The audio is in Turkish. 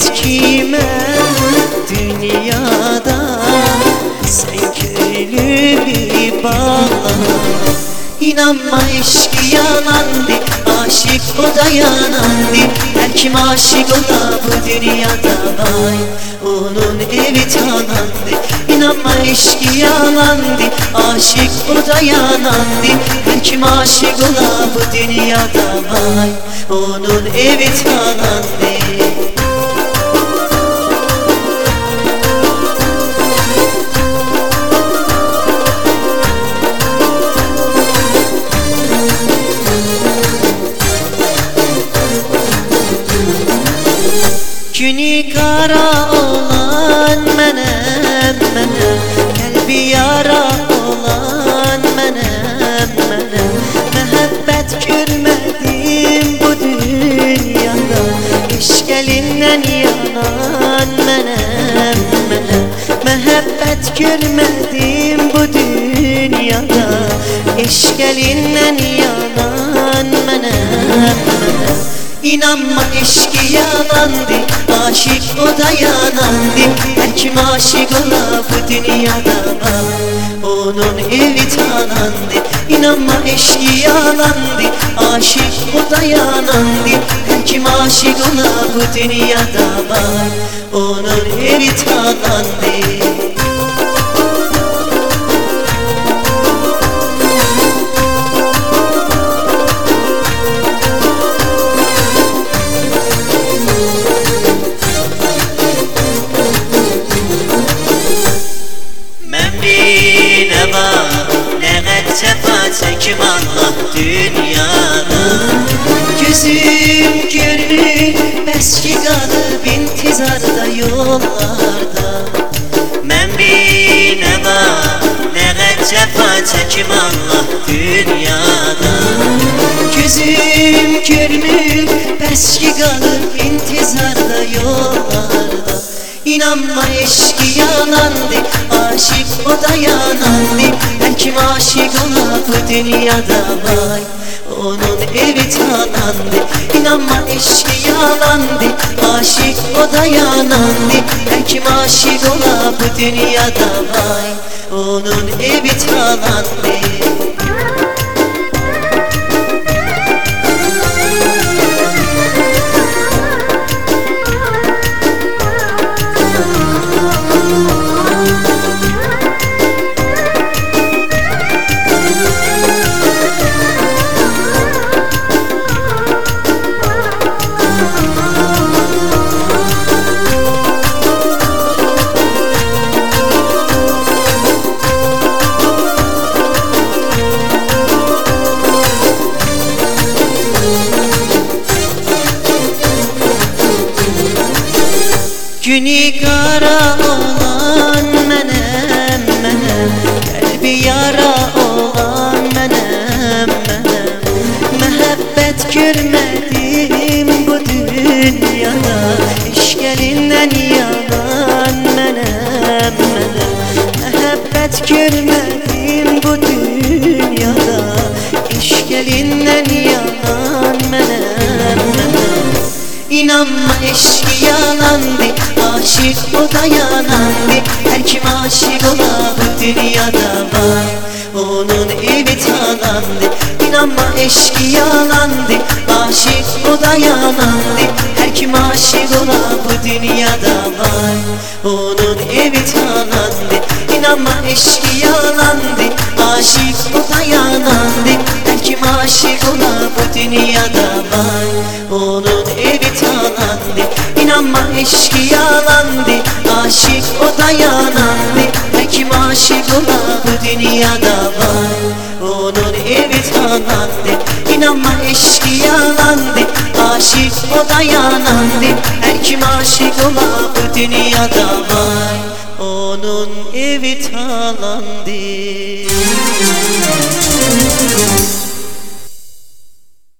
et kime dünyada, sen köylü bir bağla. İnanma eşki yalandı, aşık o da yanandı. Her kim aşık ola bu dünyada vay, onun evi talandı. İnanma eşki yalandı, aşık o da yanandı. Her kim aşık ola bu dünyada vay, onun evi talandı. Günü kara olan menem menem, kalbi yara olan menem menem. Mehabbet görmedim bu dünyada, eşk elinden yanan menem menem. Mehabbet görmedim bu dünyada, eşk elinden yanan menem menem. İnanma eşki yalandı, aşık o da yanandı. Her kim aşık ola bu dünyada var, onun evi talandı. İnanma eşki yalandı, aşık o da yanandı. Her kim aşık ola bu dünyada var, onun evi talandı. Sefa çekim Allah dünyada, gözüm görür beski kalıp intizarda yollarda. Mən bir ne var ne qət sefa çekim Allah dünyada, gözüm görmür beski kalıp intizarda yollarda. İnanma eşki yalandı, aşık o da yanandı. Her kim aşık ola bu dünyada vay, onun evi talandı. İnanma eşki yalandı, aşık o da yanandı. Her kim aşık ola bu dünyada vay, onun evi talandı. Günü kara olan menem menem, kalbi yara olan menem menem. Mehabbet görmedim bu dünyada, eşk elinden yanan menem menem. Mehabbet görmedim bu dünyada, eşk elinden yanan menem menem. İnanma eşki yalandı, aşık o da yanandı. Her kim aşık ola bu dünyada var, onun evi talandı. İnanma eşki yalandı, aşık o da yanandı. Her kim aşık ola bu dünyada var, onun evi talandı. İnanma eşki yalandı, aşık o da yanandı. Her kim aşık ola bu dünyada var, onun evi talandı. İnanma eşki yalandı, aşık o da yanandı. Her kim aşık ola bu dünyada var, onun evi talandı. İnanma eşki yalandı, aşık o da yanandı. Her kim aşık ola bu dünyada var, onun evi talandı.